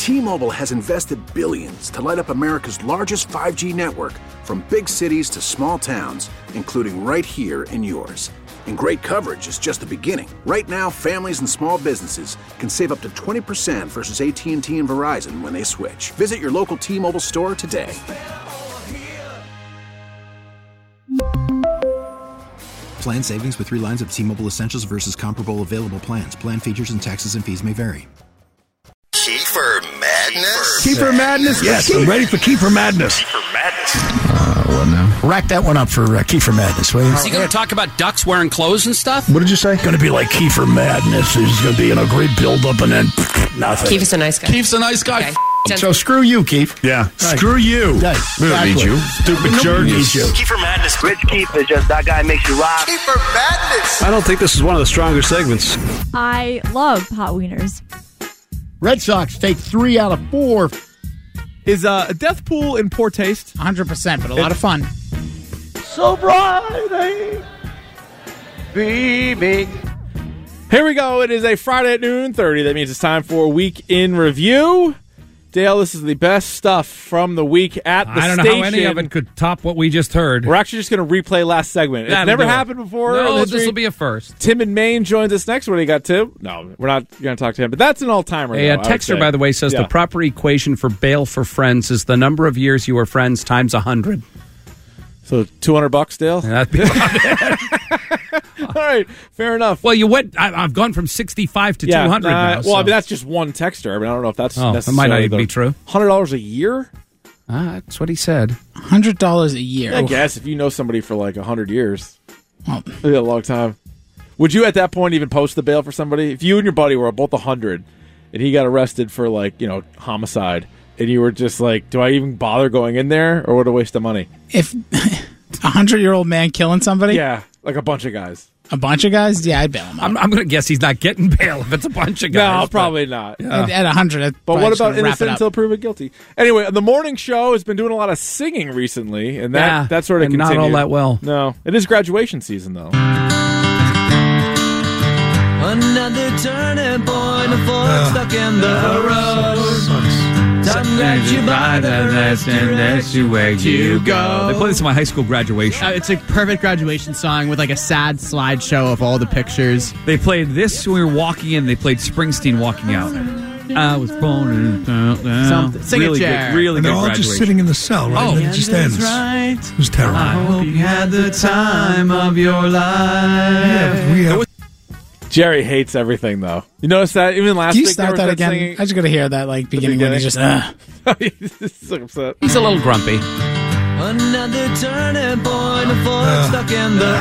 T-Mobile has invested billions to light up America's largest 5G network, from big cities to small towns, including right here in yours. And great coverage is just the beginning. Right now, families and small businesses can save up to 20% versus AT&T and Verizon when they switch. Visit your local T-Mobile store today. Plan savings with 3 lines of T-Mobile Essentials versus comparable available plans. Plan features and taxes and fees may vary. Kiefer Madness? Kiefer Madness? Yes, I'm ready for Kiefer Madness. Kiefer Madness. What now? Rack that one up for Kiefer Madness, will you? Is he going to talk about ducks wearing clothes and stuff? What did you say? Going to be like Kiefer Madness. There's going to be a great build-up and then nothing. Keith's a nice guy. Keith's a nice guy. Okay. So screw you, Keith. Yeah. Right. Screw you. Right. We don't need you. Stupid jerk. Needs you. Kiefer Madness. Rich Keith is just that guy makes you rock. Kiefer Madness. I don't think this is one of the stronger segments. I love hot wieners. Red Sox take 3 out of 4. Is a death pool in poor taste? 100%, but a lot of fun. So bright, baby. Here we go. It is a Friday at noon 30. That means it's time for a week in review. Dale, this is the best stuff from the week at the station. I don't know how any of it could top what we just heard. We're actually just going to replay last segment. It's never happened before. No, this will be a first. Tim in Maine joins us next. What do you got, Tim? No, we're not going to talk to him, but that's an all-timer. A texter, by the way, says the proper equation for bail for friends is the number of years you were friends times 100. So $200, Dale? Yeah, that'd be all right, fair enough. Well, you went. I've gone from 65 to 200 now. Well, I mean, that's just one texter. I mean, I don't know if that's necessarily. That might not even be true. $100 a year? That's what he said. $100 a year. I guess if you know somebody for like 100 years, it'd be a long time. Would you at that point even post the bail for somebody? If you and your buddy were both 100 and he got arrested for homicide, and you were just like, do I even bother going in there, or what a waste of money? If a 100-year-old man killing somebody? Yeah, like a bunch of guys. A bunch of guys? Yeah, I'd bail him out. I'm going to guess he's not getting bail if it's a bunch of guys. No, probably not. At 100, but what about innocent until proven guilty? Anyway, the morning show has been doing a lot of singing recently, and that sort of continued. Not all that well. No, it is graduation season though. Another turning point, a fork stuck in the road. Time grabs you by the wrist and that's where you go. They play this in my high school graduation. It's a perfect graduation song with like a sad slideshow of all the pictures. They played this when we were walking in. They played Springsteen walking out. I was born in Sing really it, Jared. good, really And good they're all graduation. just sitting in the cell, right? And then it just ends. Right. It was terrible. I hope you had the time of your life. Jerry hates everything, though. You notice that even last week? Do you start that again? Singing? I just got to hear that beginning when he's just. He's so upset. He's a little grumpy. Another turning point, a fork stuck in the.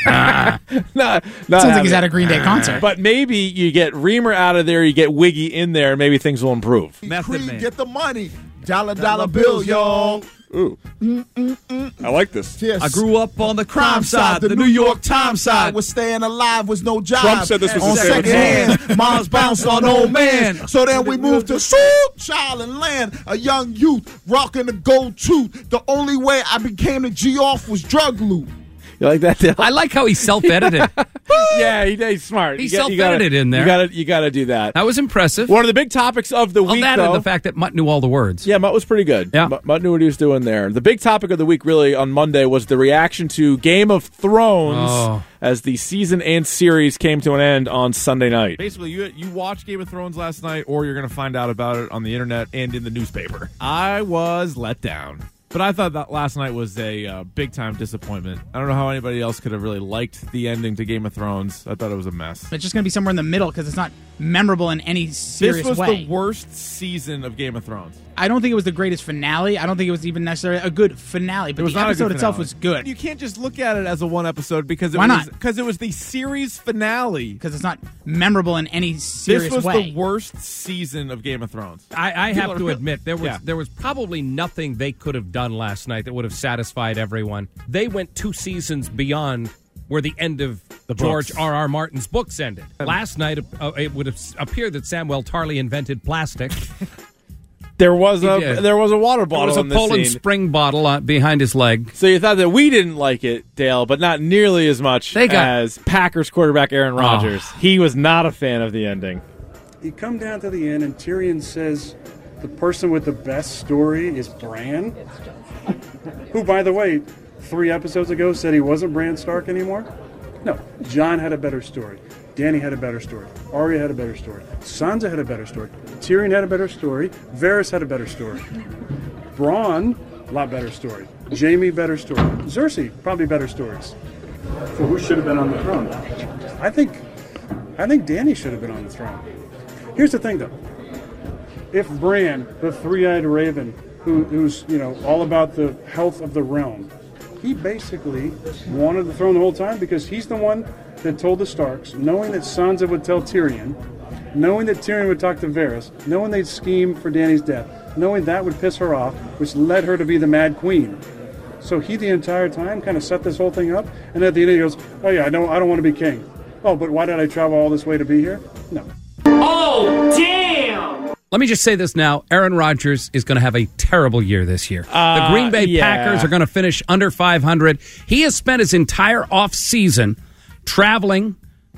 Sounds like he's at a Green Day concert. But maybe you get Reamer out of there, you get Wiggy in there, and maybe things will improve. Creed, get the money. Dollar bill, y'all. Ooh. I like this. Yes. I grew up on the crime side, the New York Times side. Was staying alive was no job. Trump said this was on his favorite second song. hand. Moms bounce on old man. So then we moved to Child and Land, a young youth rocking the gold tooth. The only way I became a G off was drug loot. You like that, Dale? I like how he self-edited. Yeah, he's smart. He self-edited in there. You got to do that. That was impressive. One of the big topics of the week, that though, and the fact that Mutt knew all the words. Yeah, Mutt was pretty good. Yeah. Mutt knew what he was doing there. The big topic of the week, really, on Monday was the reaction to Game of Thrones as the season and series came to an end on Sunday night. Basically, you watched Game of Thrones last night, or you're going to find out about it on the internet and in the newspaper. I was let down. But I thought that last night was a big-time disappointment. I don't know how anybody else could have really liked the ending to Game of Thrones. I thought it was a mess. It's just going to be somewhere in the middle because it's not memorable in any serious way. This was the worst season of Game of Thrones. I don't think it was the greatest finale. I don't think it was even necessarily a good finale, but the episode itself was good. You can't just look at it as a one episode because Why not? Because it was the series finale. Because it's not memorable in any serious way. This was the worst season of Game of Thrones. I have to admit, there was probably nothing they could have done last night that would have satisfied everyone. They went 2 seasons beyond where the end of George R.R. Martin's books ended. Last night, it would have appeared that Samuel Tarly invented plastic. There was a water bottle. There was a Poland Spring bottle behind his leg. So you thought that we didn't like it, Dale, but not nearly as much as Packers quarterback Aaron Rodgers. He was not a fan of the ending. You come down to the end, and Tyrion says The person with the best story is Bran, who, by the way, 3 episodes ago said he wasn't Bran Stark anymore. No, Jon had a better story. Dany had a better story. Arya had a better story. Sansa had a better story. Tyrion had a better story. Varys had a better story. Bronn, a lot better story. Jaime, better story. Cersei, probably better stories. So who should have been on the throne? I think Dany should have been on the throne. Here's the thing, though. If Bran, the three-eyed raven, who's all about the health of the realm, he basically wanted the throne the whole time because he's the one that told the Starks, knowing that Sansa would tell Tyrion, knowing that Tyrion would talk to Varys, knowing they'd scheme for Dany's death, knowing that would piss her off, which led her to be the Mad Queen. So he, the entire time, kind of set this whole thing up, and at the end he goes, "Oh yeah, I don't want to be king. Oh, but why did I travel all this way to be here? No." Oh, damn! Let me just say this now. Aaron Rodgers is going to have a terrible year this year. The Green Bay Packers are going to finish under 500. He has spent his entire offseason traveling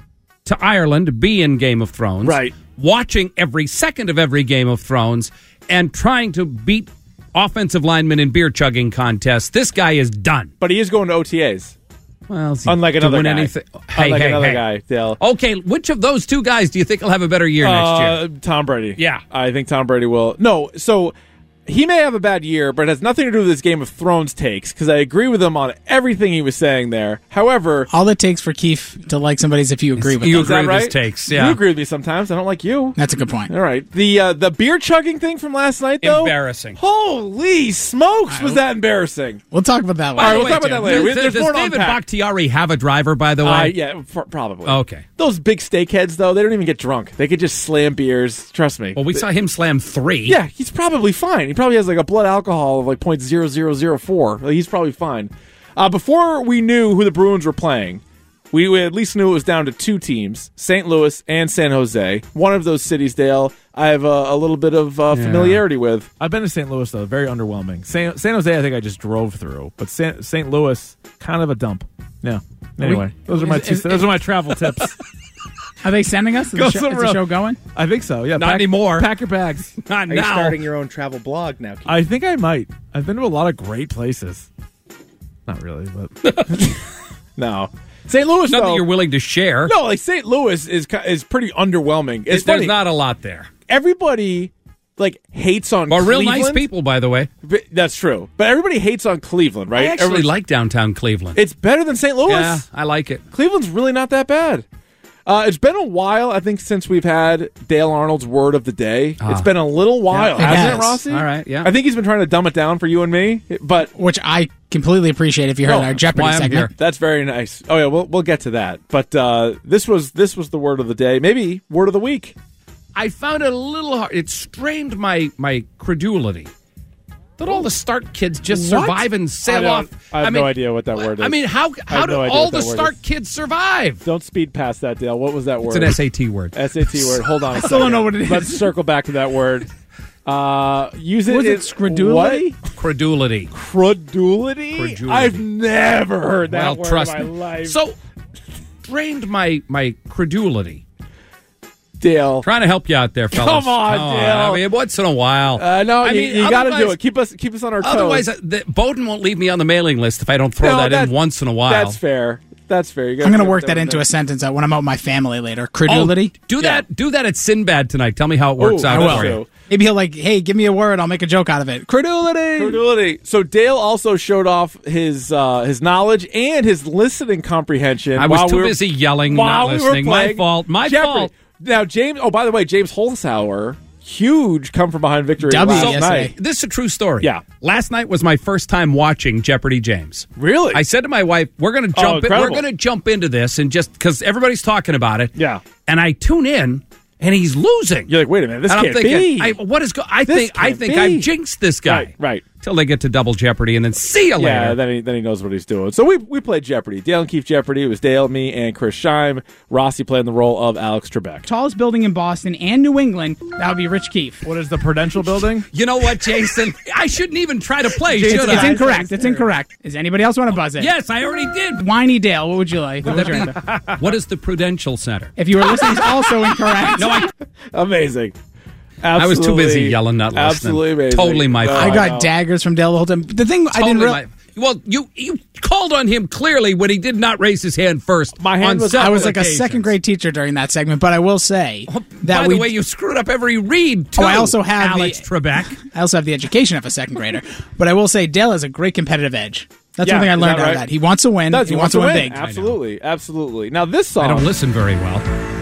to Ireland to be in Game of Thrones. Right. Watching every second of every Game of Thrones and trying to beat offensive linemen in beer chugging contests. This guy is done. But he is going to OTAs. Well, unlike another guy. Unlike another guy, Dale. Okay, which of those two guys do you think will have a better year next year? Tom Brady. Yeah. I think Tom Brady will. No, so he may have a bad year, but it has nothing to do with his Game of Thrones takes, because I agree with him on everything he was saying there. However... all it takes for Keith to like somebody is if you agree with you them. agree with his takes, yeah. You agree with me sometimes. I don't like you. That's a good point. All right. The beer chugging thing from last night, though? Embarrassing. Holy smokes, was that embarrassing. We'll talk about that later. All right, we'll talk about that later. Does David Bakhtiari have a driver, by the way? Yeah, probably. Okay. Those big steakheads, though, they don't even get drunk. They could just slam beers. Trust me. Well, we saw him slam 3. Yeah, he's probably fine. He probably has like a blood alcohol of like 0.0004. Like, he's probably fine. Before we knew who the Bruins were playing, we at least knew it was down to 2 teams, St. Louis and San Jose. One of those cities, Dale, I have a little bit of familiarity with. I've been to St. Louis, though. Very underwhelming. San Jose, I think I just drove through. But St. Louis, kind of a dump. Yeah. Anyway, those are my travel tips. Are they sending us? Is the show going? I think so, yeah. Not anymore. Pack your bags. Not now. now. Are you starting your own travel blog now, Keith? I think I might. I've been to a lot of great places. Not really, but... No. St. Louis, Not though, that you're willing to share. No, like St. Louis is pretty underwhelming. It's There's funny. not a lot there. Everybody hates on But real Cleveland. nice people, by the way. That's true. But everybody hates on Cleveland, right? I actually like downtown Cleveland. It's better than St. Louis. Yeah, I like it. Cleveland's really not that bad. It's been a while, I think, since we've had Dale Arnold's word of the day. It's been a little while, hasn't it, Rossi? All right, yeah. I think he's been trying to dumb it down for you and me, but which I completely appreciate if you heard our Jeopardy segment. That's very nice. Oh yeah, we'll get to that. But this was the word of the day, maybe word of the week. I found it a little hard. It strained my credulity that all the Stark kids just survive and sail off. I have no idea what that word is. I mean, how do all the Stark kids survive? Don't speed past that, Dale. What was that word? It's an SAT word. SAT word. Hold on a second. I still don't know what it is. Let's circle back to that word. Use it. Was it credulity? Credulity. Credulity? I've never heard that word trust in my me. life. So, strained my credulity. Dale. Trying to help you out there, fellas. Come on, Dale. I mean, once in a while. No, you got to do it. Keep us on our toes. Otherwise, Bowden won't leave me on the mailing list if I don't throw that in once in a while. That's fair. That's fair. I'm going to work that into a sentence when I'm out with my family later. Credulity. Do that. Do that at Sinbad tonight. Tell me how it works out. I will. Maybe he'll hey, give me a word. I'll make a joke out of it. Credulity. So Dale also showed off his knowledge and his listening comprehension. I was too busy yelling, not listening. My fault. My fault. Now, James. Oh, by the way, James Holzhauer, huge come from behind victory last night. This is a true story. Yeah. Last night was my first time watching Jeopardy, James. Really? I said to my wife, "We're going to jump. We're going to jump into this, and just because everybody's talking about it." Yeah. And I tune in. And he's losing. You're like, wait a minute, this and can't I'm thinking, be. I think I've jinxed this guy. Right. Till they get to Double Jeopardy, and then see you later. Yeah, then he knows what he's doing. So we played Jeopardy. Dale and Keith Jeopardy. It was Dale, me, and Chris Scheim. Rossi playing the role of Alex Trebek. Tallest building in Boston and New England, that would be Rich Keefe. What is the Prudential building? You know what, Jason? I shouldn't even try to play, Jason, should I? It's incorrect. It's incorrect. Does anybody else want to buzz in? Yes, I already did. Whiny Dale, what would you like? What is the Prudential Center? If you were listening, it's also incorrect. No, Amazing. Absolutely. I was too busy yelling, not listening. Absolutely amazing. Totally my fault. I got daggers from Dale the whole time. The thing I didn't realize. Well, you called on him clearly when he did not raise his hand first. My hand was up. I was like a second grade teacher during that segment, but I will say that by the way, you screwed up every read, too. Oh, I also have Alex Trebek. I also have the education of a second grader. But I will say Dale has a great competitive edge. That's one thing I learned out of that. He wants to win. He wants to win big. Absolutely. Absolutely. Now, this song. I don't listen very well.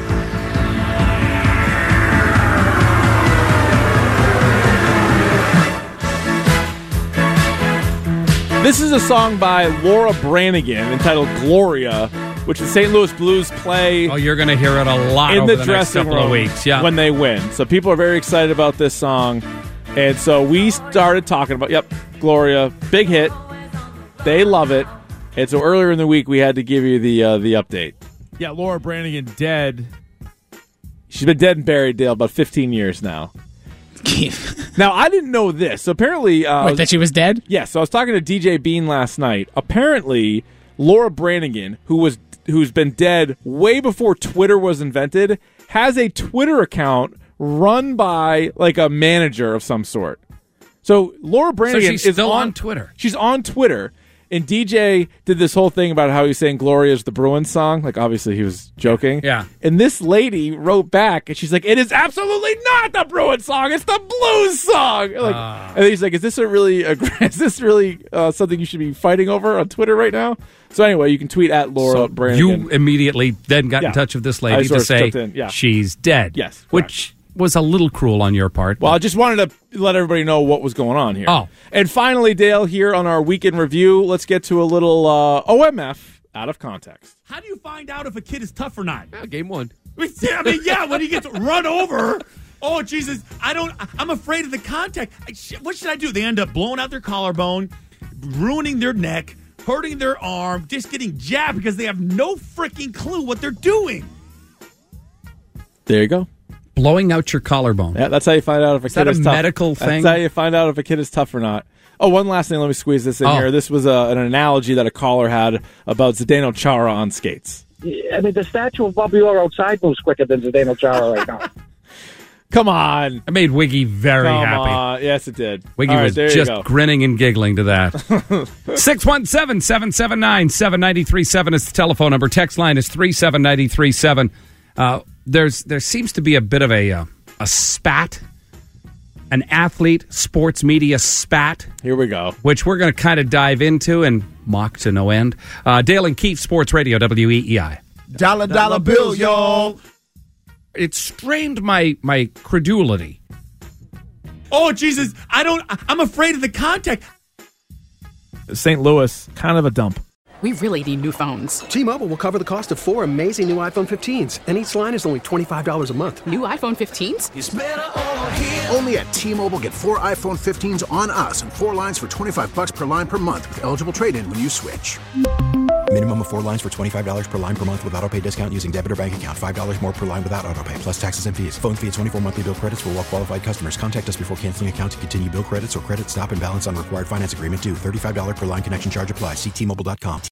This is a song by Laura Branigan entitled Gloria, which the St. Louis Blues play. Oh, you're going to hear it a lot in over the the next dressing couple room of weeks. Yeah. when they win. So people are very excited about this song. And so we started talking about, Gloria, big hit. They love it. And so earlier in the week, we had to give you the update. Yeah, Laura Branigan dead. She's been dead and buried, Dale, about 15 years now. Now, I didn't know this. So apparently... that she was dead? Yes. So I was talking to DJ Bean last night. Apparently, Laura Branigan, who's been dead way before Twitter was invented, has a Twitter account run by like a manager of some sort. So Laura Branigan is still on Twitter. She's on Twitter. And DJ did this whole thing about how he was saying Gloria is the Bruins song. Like, obviously, he was joking. Yeah. And this lady wrote back, and she's like, it is absolutely not the Bruins song. It's the Blues song. And he's like, is this really something you should be fighting over on Twitter right now? So anyway, you can tweet at Laura Branigan. You immediately then got in touch with this lady to say she's dead. Yes. Correct. Which was a little cruel on your part. Well, I just wanted to let everybody know what was going on here. Oh. And finally, Dale, here on our weekend review, let's get to a little OMF out of context. How do you find out if a kid is tough or not? Game one. I mean, when he gets run over. Oh, Jesus. I'm afraid of the contact. What should I do? They end up blowing out their collarbone, ruining their neck, hurting their arm, just getting jabbed because they have no freaking clue what they're doing. There you go. Blowing out your collarbone. Yeah, that's how you find out if a kid is tough. Is that a medical thing? That's how you find out if a kid is tough or not. Oh, one last thing. Let me squeeze this in here. This was an analogy that a caller had about Zdeno Chara on skates. I mean, the statue of Bobby Orr outside moves quicker than Zdeno Chara right now. Come on. It made Wiggy very happy. On. Yes, it did. Wiggy was just grinning and giggling to that. 617-779-7937 is the telephone number. Text line is 37937. There seems to be a bit of a spat, an athlete sports media spat. Here we go. Which we're going to kind of dive into and mock to no end. Dale and Keefe, Sports Radio, WEEI. Dollar bill, y'all. It strained my credulity. Oh, Jesus. I'm afraid of the contact. St. Louis, kind of a dump. We really need new phones. T-Mobile will cover the cost of 4 amazing new iPhone 15s, and each line is only $25 a month. New iPhone 15s? It's better over here. Only at T-Mobile, get 4 iPhone 15s on us and 4 lines for $25 per line per month with eligible trade-in when you switch. Minimum of 4 lines for $25 per line per month with autopay discount using debit or bank account. $5 more per line without autopay, plus taxes and fees. Phone fee at 24 monthly bill credits for well-qualified customers. Contact us before canceling account to continue bill credits or credit stop and balance on required finance agreement due. $35 per line connection charge applies. See T-Mobile.com.